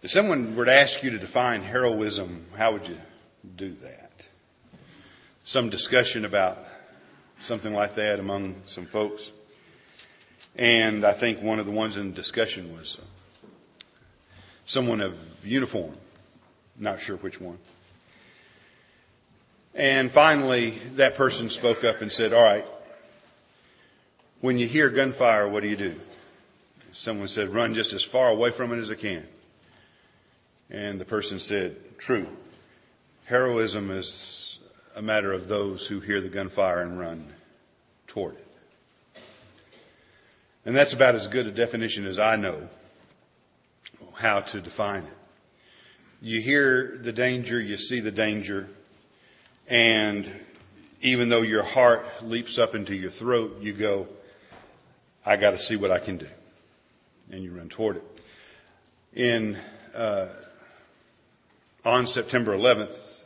If someone were to ask you to define heroism, how would you do that? Some discussion about something like that among some folks. And I think one of the ones in the discussion was someone of uniform. Not sure which one. And finally, that person spoke up and said, all right, when you hear gunfire, what do? Someone said, run just as far away from it as I can. And the person said, true. Heroism is a matter of those who hear the gunfire and run toward it. And that's about as good a definition as I know how to define it. You hear the danger, you see the danger, and even though your heart leaps up into your throat, you go, I got to see what I can do. And you run toward it. On September 11th,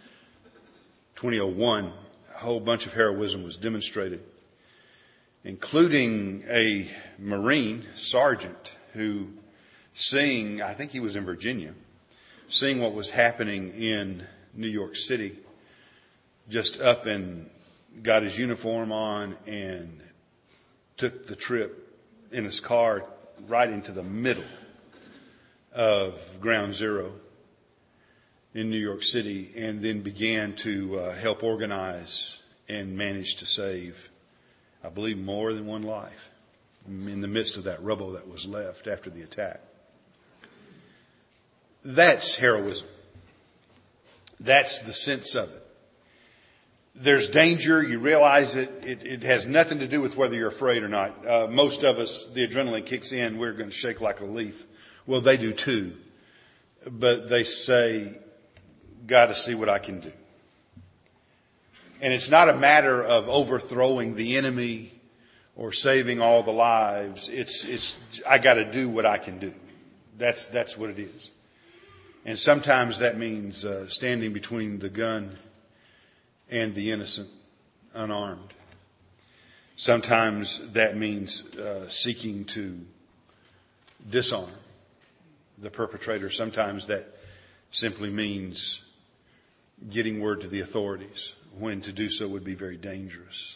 2001, a whole bunch of heroism was demonstrated, including a Marine sergeant who, seeing, I think he was in Virginia, seeing what was happening in New York City, just up and got his uniform on and took the trip in his car right into the middle of Ground Zero in New York City, and then began to help organize and manage to save, I believe, more than one life in the midst of that rubble that was left after the attack. That's heroism. That's the sense of it. There's danger. You realize it. It has nothing to do with whether you're afraid or not. Most of us, the adrenaline kicks in. We're going to shake like a leaf. Well, they do too. But they say, got to see what I can do. And it's not a matter of overthrowing the enemy or saving all the lives. It's I got to do what I can do. That's what it is. And sometimes that means standing between the gun and the innocent, unarmed. Sometimes that means seeking to disarm the perpetrator. Sometimes that simply means getting word to the authorities when to do so would be very dangerous.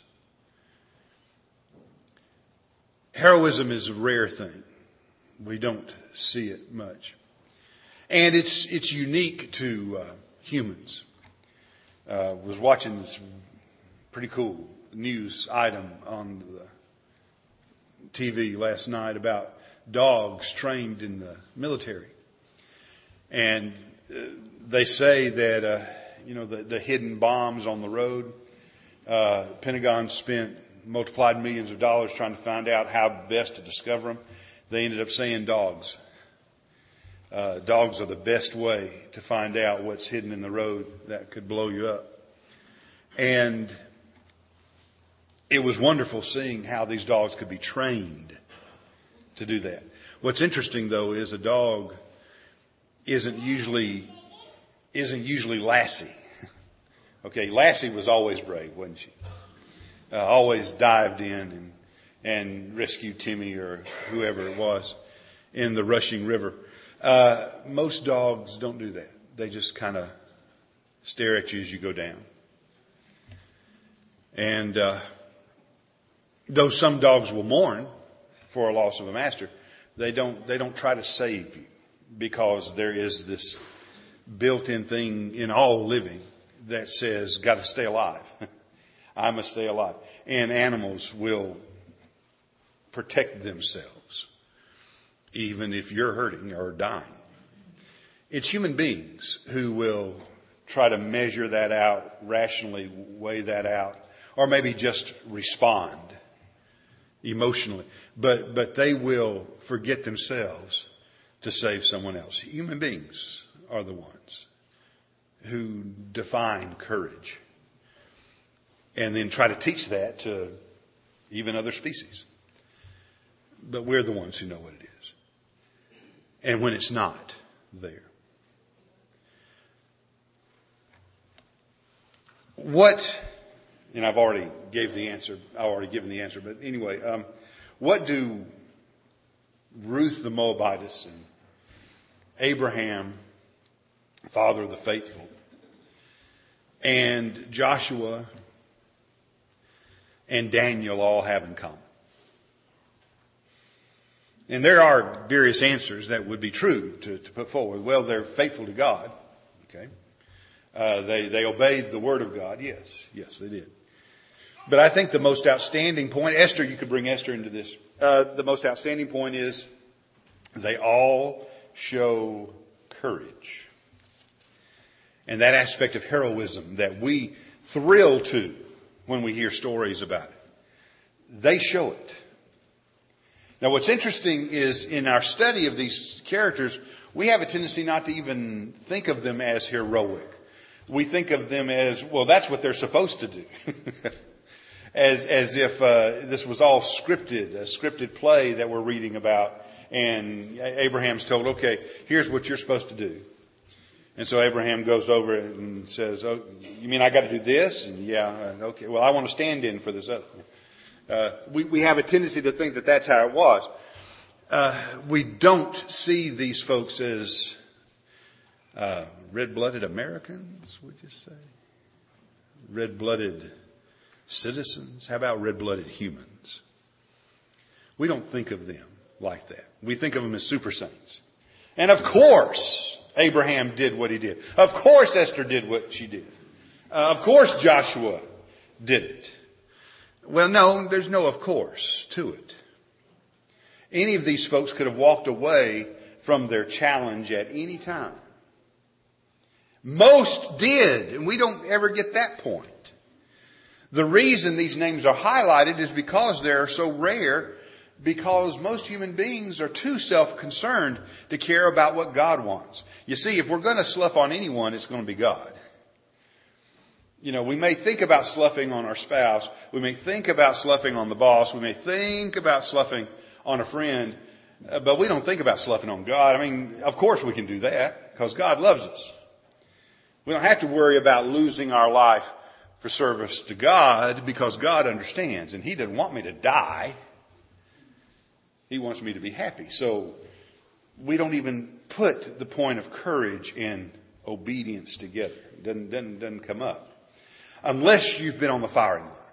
Heroism is a rare thing. We don't see it much. And it's unique to humans. Was watching this pretty cool news item on the TV last night about dogs trained in the military. And they say that, the hidden bombs on the road, Pentagon multiplied millions of dollars trying to find out how best to discover them. They ended up saying dogs. Dogs are the best way to find out what's hidden in the road that could blow you up. And it was wonderful seeing how these dogs could be trained to do that. What's interesting, though, is a dog isn't usually Lassie. Okay, Lassie was always brave, wasn't she? Always dived in and rescued Timmy or whoever it was in the rushing river. Most dogs don't do that. They just kind of stare at you as you go down. And though some dogs will mourn for a loss of a master, they don't try to save you, because there is this built-in thing in all living that says, got to stay alive. I must stay alive. And animals will protect themselves, even if you're hurting or dying. It's human beings who will try to measure that out, rationally weigh that out, or maybe just respond emotionally. But they will forget themselves to save someone else. Human beings are the ones who define courage and then try to teach that to even other species. But we're the ones who know what it is. And when it's not there. And I've already given the answer, but anyway, what do Ruth the Moabitess and Abraham, father of the faithful, and Joshua and Daniel all have in common? And there are various answers that would be true to put forward. Well, they're faithful to God. Okay. They obeyed the word of God. Yes, they did. But I think the most outstanding point, Esther, you could bring Esther into this. The most outstanding point is they all show courage. And that aspect of heroism that we thrill to when we hear stories about it. They show it. Now what's interesting is in our study of these characters, we have a tendency not to even think of them as heroic. We think of them as, well, that's what they're supposed to do. as if this was all scripted, a scripted play that we're reading about. And Abraham's told, okay, here's what you're supposed to do. And so Abraham goes over and says, oh, you mean I got to do this? And okay, well, I want to stand in for this other. We have a tendency to think that that's how it was. We don't see these folks as red-blooded Americans, would you say? Red-blooded citizens? How about red-blooded humans? We don't think of them like that. We think of them as super saints. And of course, Abraham did what he did. Of course, Esther did what she did. Of course, Joshua did it. Well, no, there's no of course to it. Any of these folks could have walked away from their challenge at any time. Most did, and we don't ever get that point. The reason these names are highlighted is because they're so rare, because most human beings are too self-concerned to care about what God wants. You see, if we're going to slough on anyone, it's going to be God. You know, we may think about sloughing on our spouse. We may think about sloughing on the boss. We may think about sloughing on a friend. But we don't think about sloughing on God. I mean, of course we can do that because God loves us. We don't have to worry about losing our life for service to God because God understands. And He doesn't want me to die. He wants me to be happy. So we don't even put the point of courage and obedience together. It doesn't come up. Unless you've been on the firing line.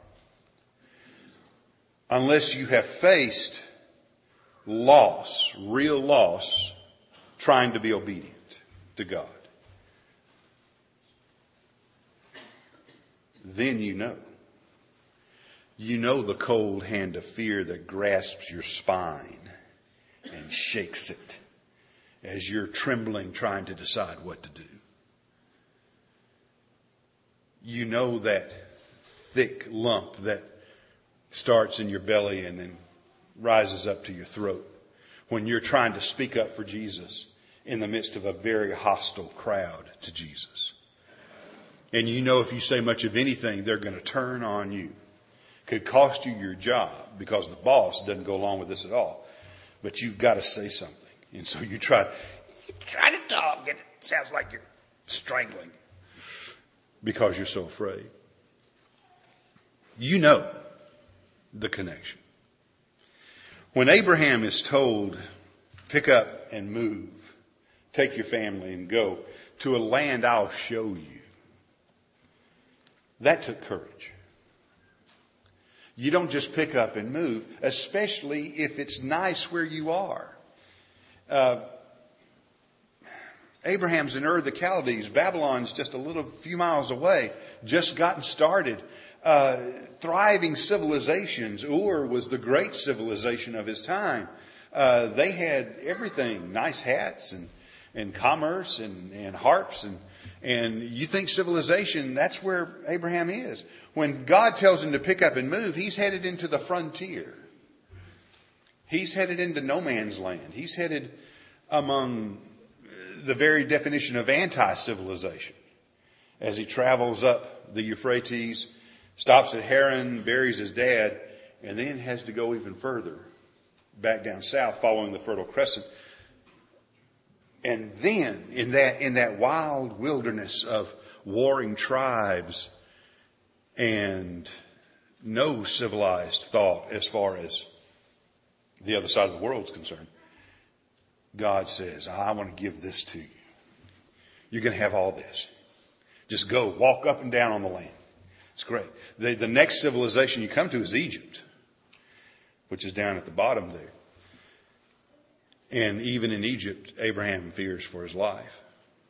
Unless you have faced loss, real loss, trying to be obedient to God. Then you know. You know the cold hand of fear that grasps your spine and shakes it as you're trembling trying to decide what to do. You know that thick lump that starts in your belly and then rises up to your throat when you're trying to speak up for Jesus in the midst of a very hostile crowd to Jesus. And you know if you say much of anything, they're going to turn on you. Could cost you your job because the boss doesn't go along with this at all. But you've got to say something. And so you try to talk and it sounds like you're strangling because you're so afraid. You know the connection. When Abraham is told, pick up and move, take your family and go to a land I'll show you. That took courage. You don't just pick up and move, especially if it's nice where you are. Abraham's in Ur of the Chaldees. Babylon's just a few miles away, just gotten started. Thriving civilizations. Ur was the great civilization of his time. They had everything, nice hats and commerce and harps and you think civilization, that's where Abraham is. When God tells him to pick up and move, he's headed into the frontier. He's headed into no man's land. He's headed among the very definition of anti-civilization. As he travels up the Euphrates, stops at Haran, buries his dad, and then has to go even further, back down south following the Fertile Crescent. And then in that wild wilderness of warring tribes and no civilized thought as far as the other side of the world is concerned, God says, I want to give this to you. You're going to have all this. Just go, walk up and down on the land. It's great. The next civilization you come to is Egypt, which is down at the bottom there. And even in Egypt, Abraham fears for his life.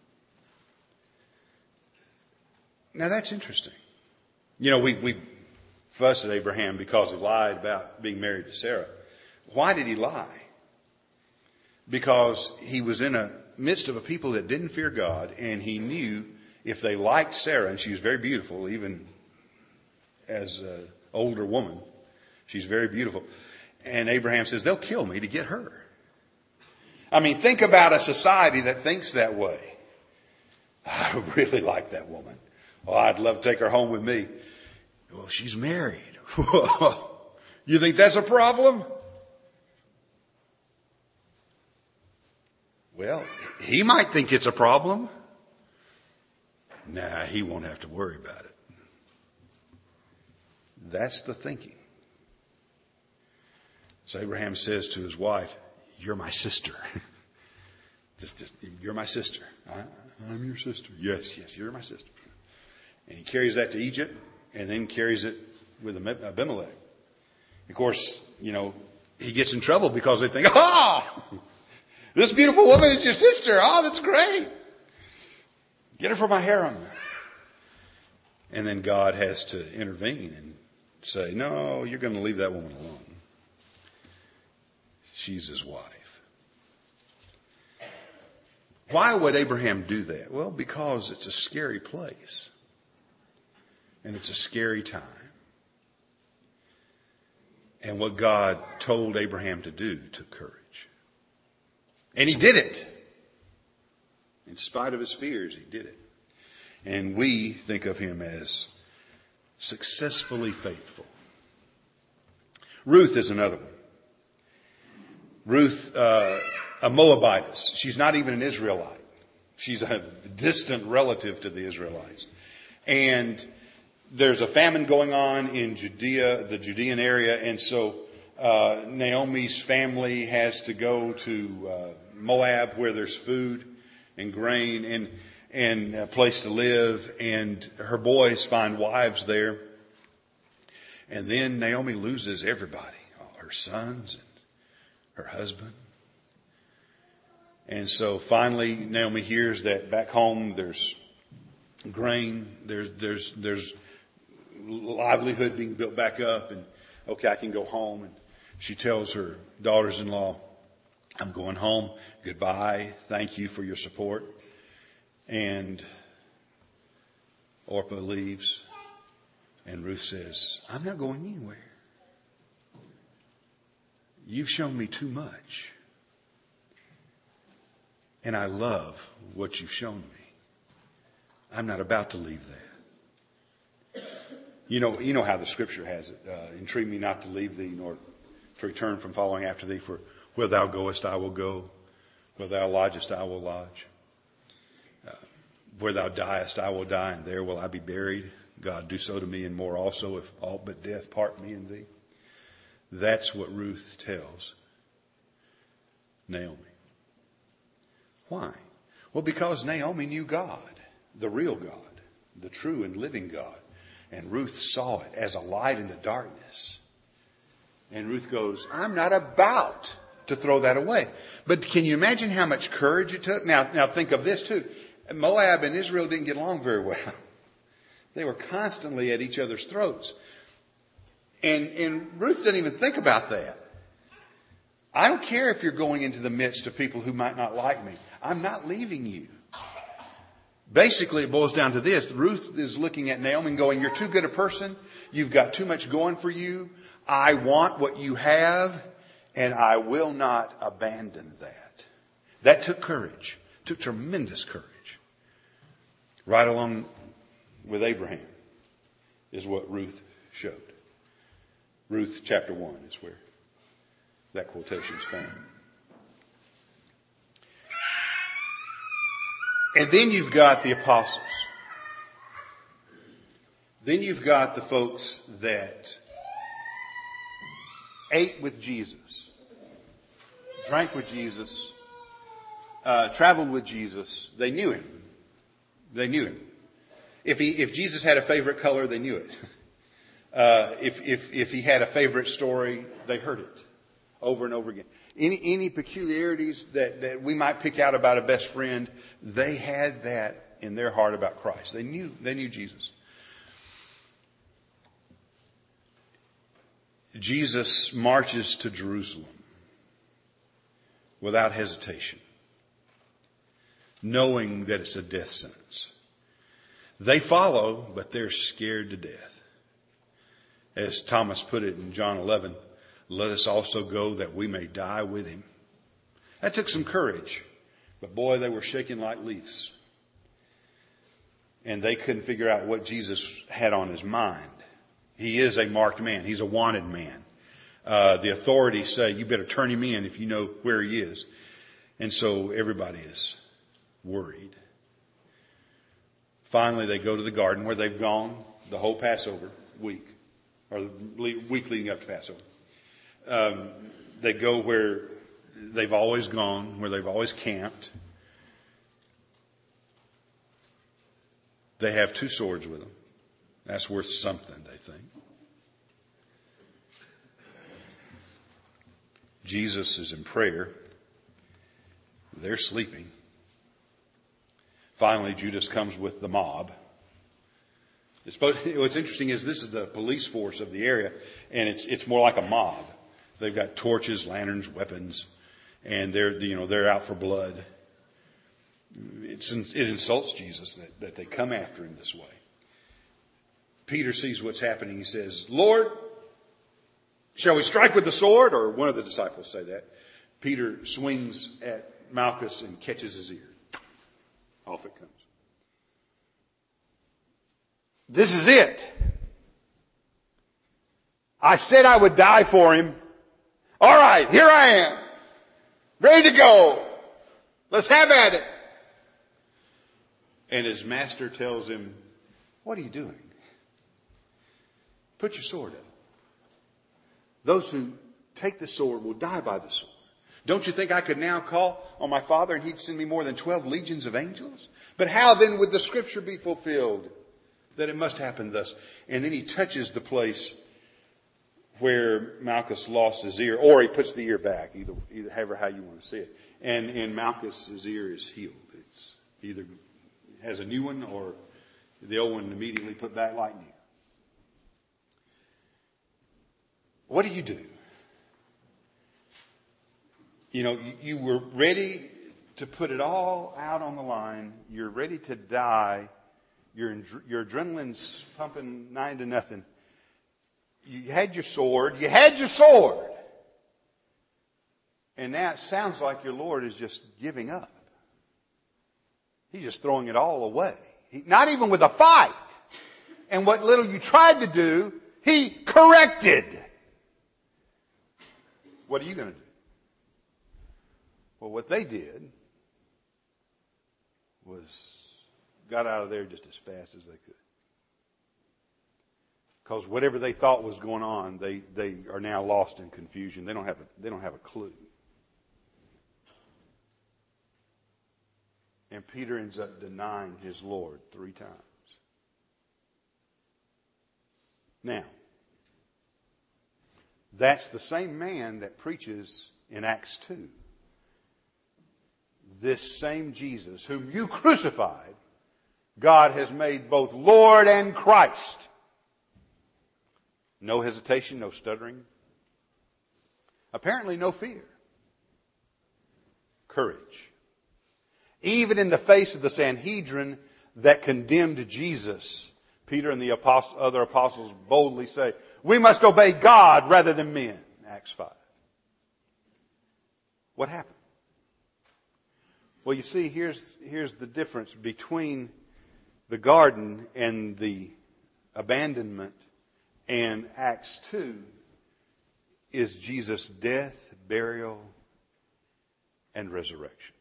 Now that's interesting. We fuss at Abraham because he lied about being married to Sarah. Why did he lie? Because he was in the midst of a people that didn't fear God, and he knew if they liked Sarah, and she was very beautiful, even as an older woman, she's very beautiful. And Abraham says, they'll kill me to get her. I mean, think about a society that thinks that way. I really like that woman. Oh, I'd love to take her home with me. Well, she's married. You think that's a problem? Well, he might think it's a problem. Nah, he won't have to worry about it. That's the thinking. So Abraham says to his wife, you're my sister. just, you're my sister. I'm your sister. Yes, you're my sister. And he carries that to Egypt and then carries it with Abimelech. Of course, he gets in trouble because they think, this beautiful woman is your sister. Oh, that's great. Get her for my harem. And then God has to intervene and say, no, you're going to leave that woman alone. She's his wife. Why would Abraham do that? Well, because it's a scary place. And it's a scary time. And what God told Abraham to do took courage. And he did it. In spite of his fears, he did it. And we think of him as successfully faithful. Ruth is another one. Ruth, a Moabitess. She's not even an Israelite. She's a distant relative to the Israelites. And there's a famine going on in Judea, the Judean area. And so Naomi's family has to go to Moab where there's food and grain and a place to live. And her boys find wives there. And then Naomi loses everybody, all her sons and her husband. And so finally Naomi hears that back home there's grain, there's livelihood being built back up, and okay, I can go home. And she tells her daughters-in-law, I'm going home. Goodbye. Thank you for your support. And Orpah leaves, and Ruth says, I'm not going anywhere. You've shown me too much. And I love what you've shown me. I'm not about to leave that. You know how the scripture has it. Entreat me not to leave thee, nor to return from following after thee. For where thou goest, I will go. Where thou lodgest, I will lodge. Where thou diest, I will die, and there will I be buried. God, do so to me and more also, if all but death part me and thee. That's what Ruth tells Naomi. Why? Well, because Naomi knew God, the real God, the true and living God. And Ruth saw it as a light in the darkness. And Ruth goes, I'm not about to throw that away. But can you imagine how much courage it took? Now think of this too. Moab and Israel didn't get along very well. They were constantly at each other's throats. And Ruth didn't even think about that. I don't care if you're going into the midst of people who might not like me. I'm not leaving you. Basically, it boils down to this. Ruth is looking at Naomi and going, you're too good a person. You've got too much going for you. I want what you have, and I will not abandon that. That took courage. Took tremendous courage. Right along with Abraham is what Ruth showed. Ruth chapter 1 is where that quotation is found. And then you've got the apostles. Then you've got the folks that ate with Jesus, drank with Jesus, traveled with Jesus, they knew him. They knew him. If Jesus had a favorite color, they knew it. If he had a favorite story, they heard it over and over again. Any peculiarities that we might pick out about a best friend, they had that in their heart about Christ. They knew Jesus. Jesus marches to Jerusalem without hesitation, knowing that it's a death sentence. They follow, but they're scared to death. As Thomas put it in John 11, let us also go that we may die with him. That took some courage, but boy, they were shaking like leaves. And they couldn't figure out what Jesus had on his mind. He is a marked man. He's a wanted man. The authorities say, you better turn him in if you know where he is. And so everybody is worried. Finally, they go to the garden where they've gone the whole Passover week, or the week leading up to Passover. They go where they've always gone, where they've always camped. They have 2 swords with them. That's worth something, they think. Jesus is in prayer. They're sleeping. Finally, Judas comes with the mob. What's interesting is this is the police force of the area, and it's more like a mob. They've got torches, lanterns, weapons, and they're out for blood. It insults Jesus that they come after him this way. Peter sees what's happening. He says, Lord, shall we strike with the sword? Or one of the disciples say that. Peter swings at Malchus and catches his ear. Off it comes. This is it. I said I would die for him. All right, here I am. Ready to go. Let's have at it. And his master tells him, what are you doing? Put your sword up. Those who take the sword will die by the sword. Don't you think I could now call on my Father and he'd send me more than 12 legions of angels? But how then would the scripture be fulfilled that it must happen thus? And then he touches the place where Malchus lost his ear, or he puts the ear back, either however how you want to see it. And Malchus's ear is healed. It's either has a new one or the old one immediately put back like new. What do? You were ready to put it all out on the line. You're ready to die. Your adrenaline's pumping 9-0. You had your sword. And now it sounds like your Lord is just giving up. He's just throwing it all away. Not even with a fight. And what little you tried to do, he corrected. What are you going to do? Well, what they did was got out of there just as fast as they could. Because whatever they thought was going on, they are now lost in confusion. They don't have a clue. And Peter ends up denying his Lord 3 times. Now, that's the same man that preaches in Acts 2. This same Jesus, whom you crucified, God has made both Lord and Christ. No hesitation, no stuttering. Apparently no fear. Courage. Even in the face of the Sanhedrin that condemned Jesus, Peter and the other apostles boldly say, we must obey God rather than men. Acts 5. What happened? Well, you see, here's the difference between the garden and the abandonment and Acts 2 is Jesus' death, burial, and resurrection.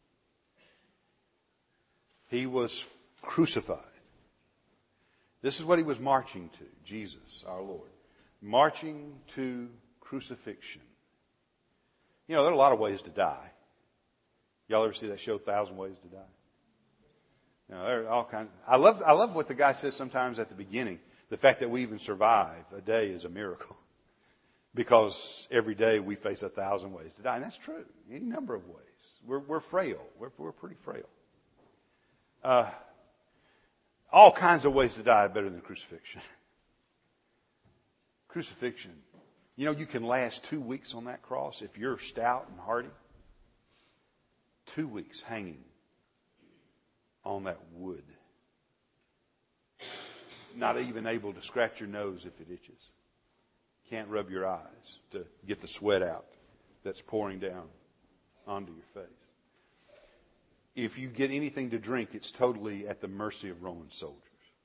He was crucified. This is what he was marching to, Jesus, our Lord. Marching to crucifixion. There are a lot of ways to die. Y'all ever see that show, 1,000 Ways to Die? There are all kinds. I love what the guy says sometimes at the beginning. The fact that we even survive a day is a miracle. Because every day we face 1,000 ways to die. And that's true. Any number of ways. We're frail. We're pretty frail. All kinds of ways to die are better than crucifixion. Crucifixion. You can last 2 weeks on that cross if you're stout and hardy. 2 weeks hanging on that wood. Not even able to scratch your nose if it itches. Can't rub your eyes to get the sweat out that's pouring down onto your face. If you get anything to drink, it's totally at the mercy of Roman soldiers.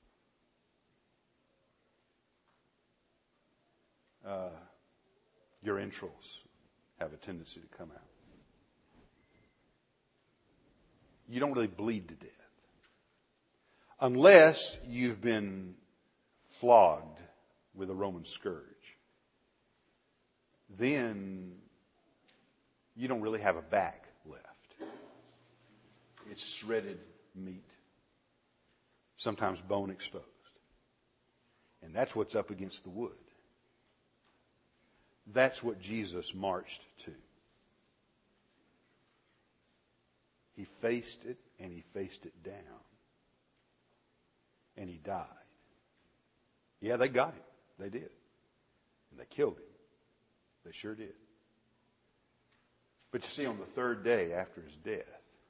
Your entrails have a tendency to come out. You don't really bleed to death. Unless you've been flogged with a Roman scourge. Then you don't really have a back left. It's shredded meat. Sometimes bone exposed. And that's what's up against the wood. That's what Jesus marched to. He faced it, and he faced it down. And he died. Yeah, they got him. They did. And they killed him. They sure did. But you see, on the third day after his death,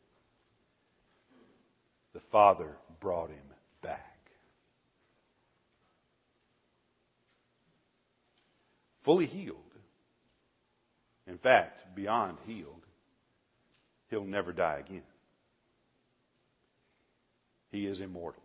the Father brought him back. Fully healed. In fact, beyond healed. He'll never die again. He is immortal.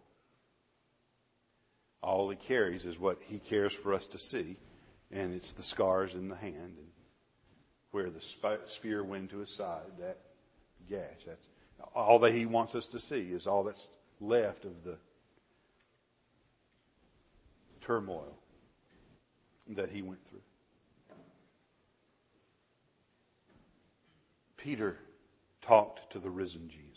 All he carries is what he cares for us to see, and it's the scars in the hand, and where the spear went to his side, that gash. That's all that he wants us to see, is all that's left of the turmoil that he went through. Peter talked to the risen Jesus.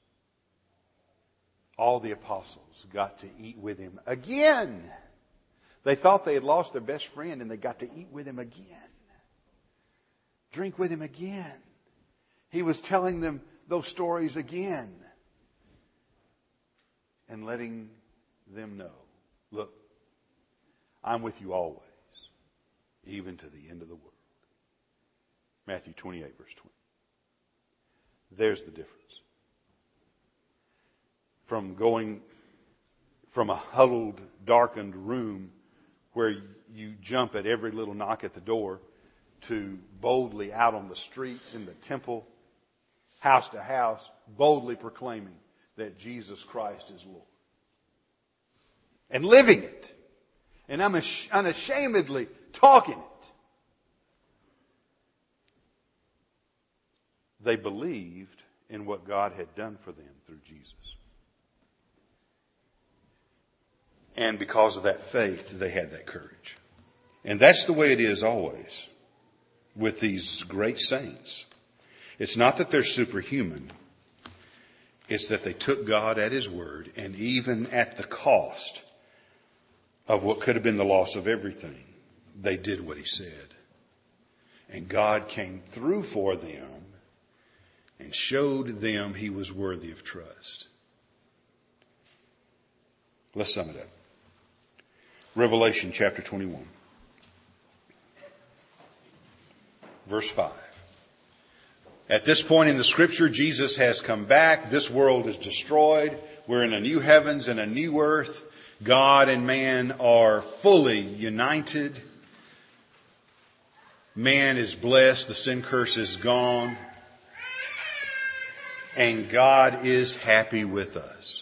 All the apostles got to eat with him again. They thought they had lost their best friend, and they got to eat with him again. Drink with him again. He was telling them those stories again. And letting them know, look, I'm with you always, even to the end of the world. Matthew 28, verse 20. There's the difference. From going from a huddled, darkened room where you jump at every little knock at the door to boldly out on the streets, in the temple, house to house, boldly proclaiming that Jesus Christ is Lord. And living it. And unashamedly talking it. They believed in what God had done for them through Jesus. And because of that faith, they had that courage. And that's the way it is always with these great saints. It's not that they're superhuman. It's that they took God at His word, and even at the cost of what could have been the loss of everything, they did what He said. And God came through for them and showed them He was worthy of trust. Let's sum it up. Revelation chapter 21. Verse 5. At this point in the scripture, Jesus has come back. This world is destroyed. We're in a new heavens and a new earth. God and man are fully united. Man is blessed. The sin curse is gone. And God is happy with us.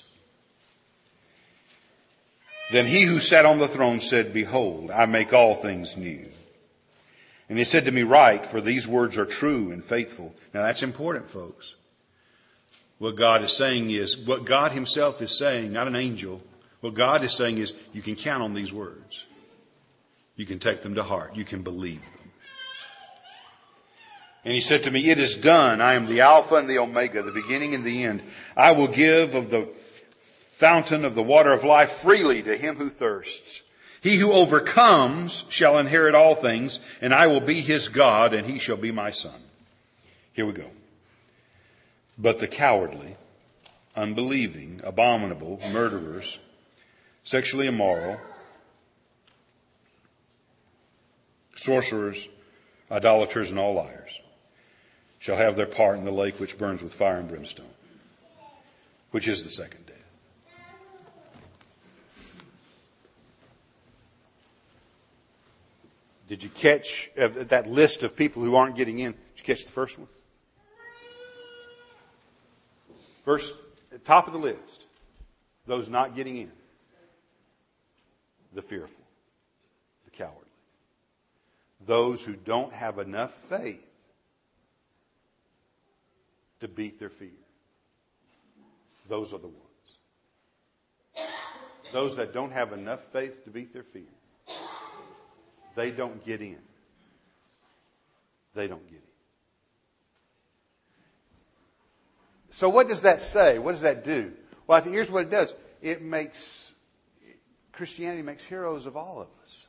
Then He who sat on the throne said, Behold, I make all things new. And He said to me, Write, for these words are true and faithful. Now that's important, folks. What God is saying is, what God Himself is saying, not an angel. What God is saying is, you can count on these words. You can take them to heart. You can believe them. And he said to me, "It is done. I am the Alpha and the Omega, the beginning and the end. I will give of the fountain of the water of life freely to him who thirsts. He who overcomes shall inherit all things, and I will be his God, and he shall be my son." Here we go. "But the cowardly, unbelieving, abominable, murderers, sexually immoral, sorcerers, idolaters, and all liars shall have their part in the lake which burns with fire and brimstone, which is the second death." Did you catch that list of people who aren't getting in? Did you catch the first one? First, at the top of the list, those not getting in. The fearful, the cowardly. Those who don't have enough faith to beat their fear. Those are the ones. Those that don't have enough faith to beat their fear. They don't get in. They don't get in. So what does that say? What does that do? Well, I think here's what it does. Christianity makes heroes of all of us.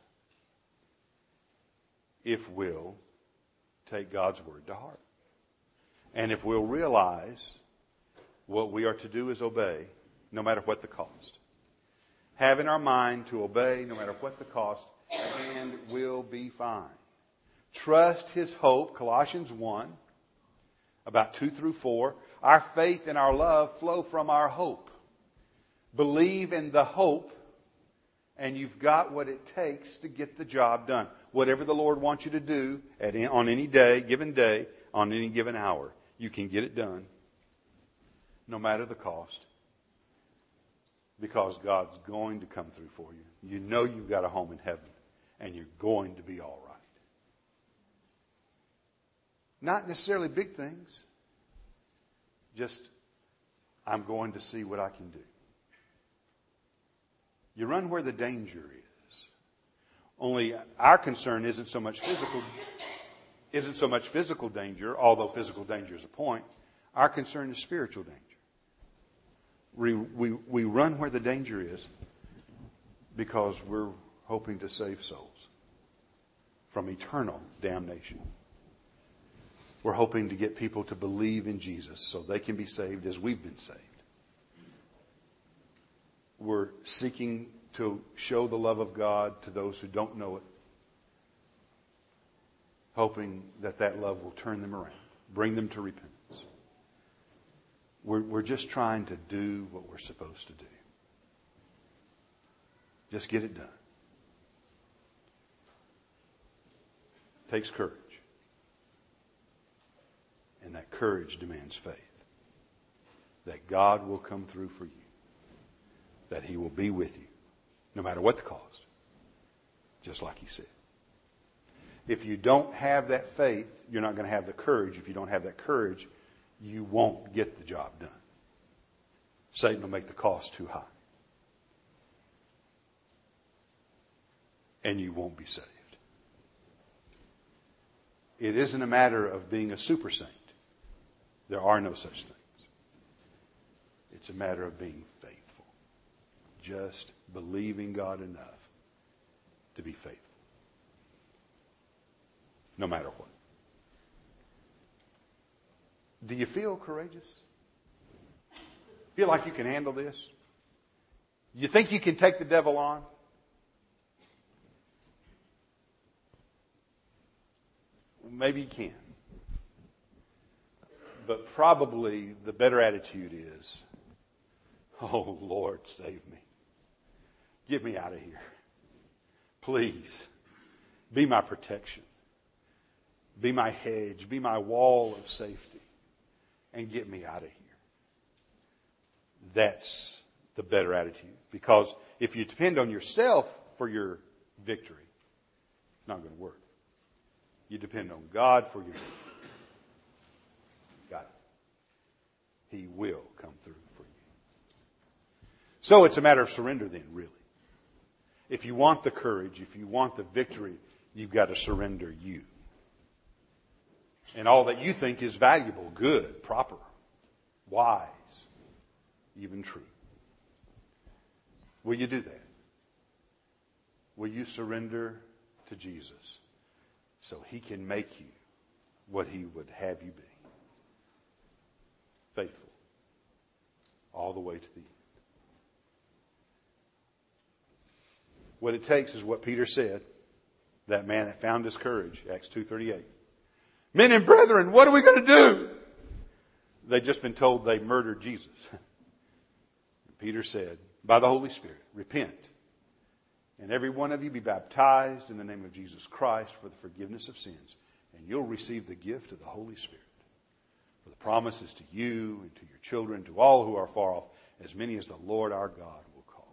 If we'll take God's word to heart. And if we'll realize what we are to do is obey, no matter what the cost. Have in our mind to obey no matter what the cost, and we'll be fine. Trust his hope, Colossians 1, about 2 through 4. Our faith and our love flow from our hope. Believe in the hope, and you've got what it takes to get the job done. Whatever the Lord wants you to do on any given day, on any given hour, you can get it done, no matter the cost, because God's going to come through for you. You know you've got a home in heaven, and you're going to be all right. Not necessarily big things. Just, I'm going to see what I can do. You run where the danger is. Only our concern isn't so much physical danger, although physical danger is a point. Our concern is spiritual danger. We run where the danger is because we're hoping to save souls from eternal damnation. We're hoping to get people to believe in Jesus so they can be saved as we've been saved. We're seeking to show the love of God to those who don't know it, hoping that that love will turn them around, bring them to repentance. We're just trying to do what we're supposed to do. Just get it done. Takes courage. And that courage demands faith. That God will come through for you. That He will be with you. No matter what the cost. Just like He said. If you don't have that faith, you're not going to have the courage. If you don't have that courage, you won't get the job done. Satan will make the cost too high. And you won't be saved. It isn't a matter of being a super saint. There are no such things. It's a matter of being faithful. Just believing God enough to be faithful. No matter what. Do you feel courageous? Feel like you can handle this? You think you can take the devil on? Maybe you can. But probably the better attitude is, oh, Lord, save me. Get me out of here. Please, be my protection. Be my hedge. Be my wall of safety. And get me out of here. That's the better attitude. Because if you depend on yourself for your victory, it's not going to work. You depend on God for your victory. Got it. He will come through for you. So it's a matter of surrender then, really. If you want the courage, if you want the victory, you've got to surrender you. and all that you think is valuable, good, proper, wise, even true. Will you do that? Will you surrender to Jesus so He can make you what He would have you be? Faithful all the way to the end. What it takes is what Peter said, that man that found his courage, Acts 2:38. Men and brethren, what are we going to do? They'd just been told they murdered Jesus. Peter said, by the Holy Spirit, repent, and every one of you be baptized in the name of Jesus Christ for the forgiveness of sins, and you'll receive the gift of the Holy Spirit. For the promise is to you and to your children, to all who are far off, as many as the Lord our God will call.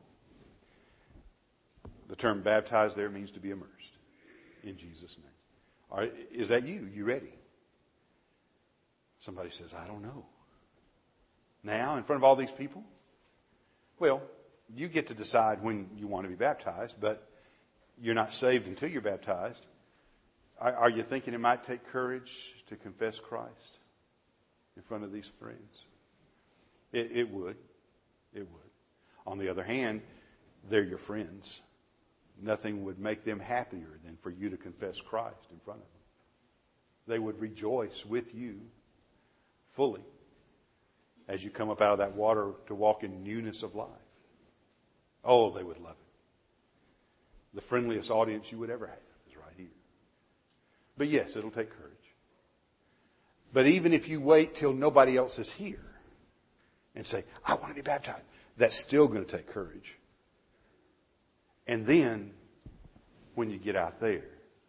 The term baptized there means to be immersed in Jesus' name. All right, is that you? You ready? Somebody says, I don't know. Now, in front of all these people? Well, you get to decide when you want to be baptized, but you're not saved until you're baptized. Are you thinking it might take courage to confess Christ in front of these friends? It would. It would. On the other hand, they're your friends. Nothing would make them happier than for you to confess Christ in front of them. They would rejoice with you fully as you come up out of that water to walk in newness of life. Oh, they would love it. The friendliest audience you would ever have is right here. But yes, it'll take courage. But even if you wait till nobody else is here and say, I want to be baptized, that's still going to take courage. And then, when you get out there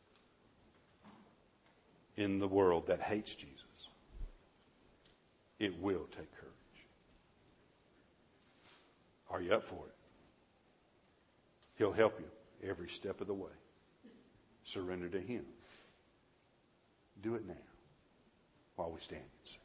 in the world that hates Jesus, it will take courage. Are you up for it? He'll help you every step of the way. Surrender to Him. Do it now while we stand and sing.